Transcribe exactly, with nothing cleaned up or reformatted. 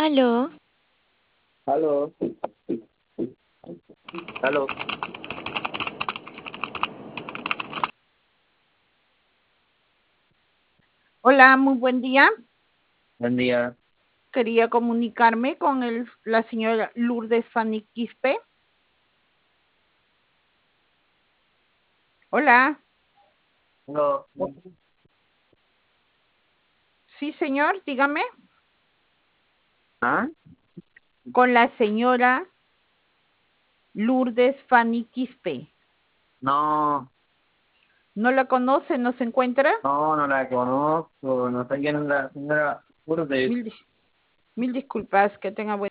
Aló, Aló, aló, Hola, muy buen día. buen día. Quería comunicarme con el, la señora Lourdes Fanny Quispe. Hola. No, Sí, señor, dígame. ¿ah? Con la señora Lourdes Fanny Quispe. No, ¿No la conoce? ¿No se encuentra? no, no la conozco, no sé quién es la señora Lourdes. Mil, dis- mil disculpas, que tenga buen